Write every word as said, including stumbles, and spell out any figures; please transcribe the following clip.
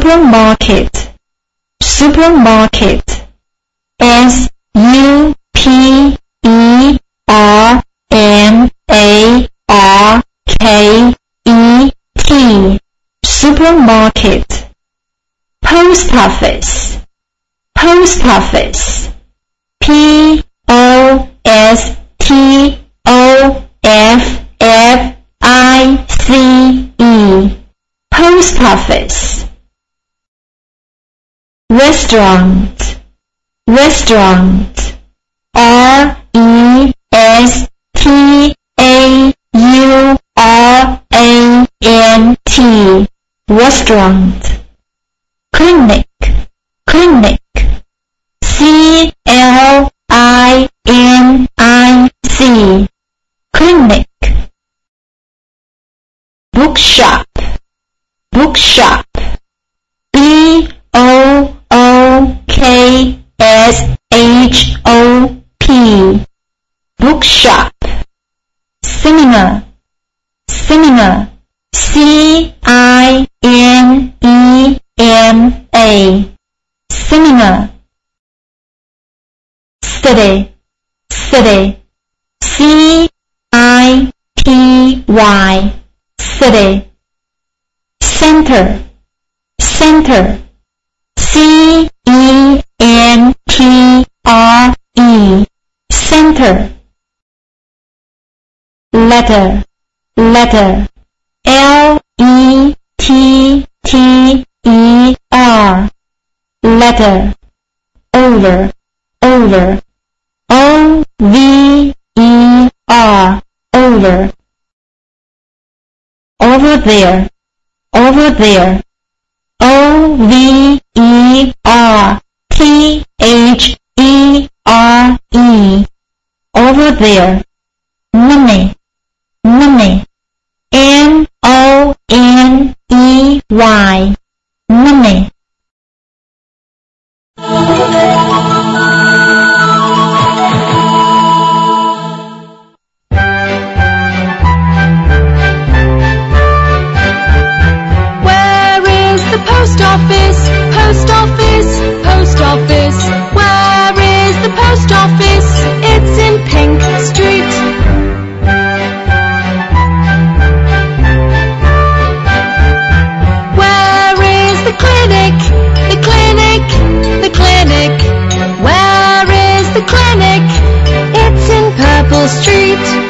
supermarket, supermarket, S U P E R M A R K E T, supermarket. Post office, post office, P O S T O F F I C E, post office. Restaurant, restaurant, R E S T A U R A N T, restaurant. Clinic, clinic, C L I N I C, clinic. Bookshop, bookshop, B O O K S H O P, bookshop. Cinema, cinema, C I N E M A, cinema. City, city, C I T Y, city. Center, center, C E N T R E, center. Letter, letter, L E T T E R, letter. Over, over, O V E R, over. Over there, over there, O V E R T H E R E, over there. Money, money, M O N E Y, money. Post office, post office, post office. Where is the post office? It's in Pink Street. Where is the clinic? The clinic, the clinic. Where is the clinic? It's in Purple Street.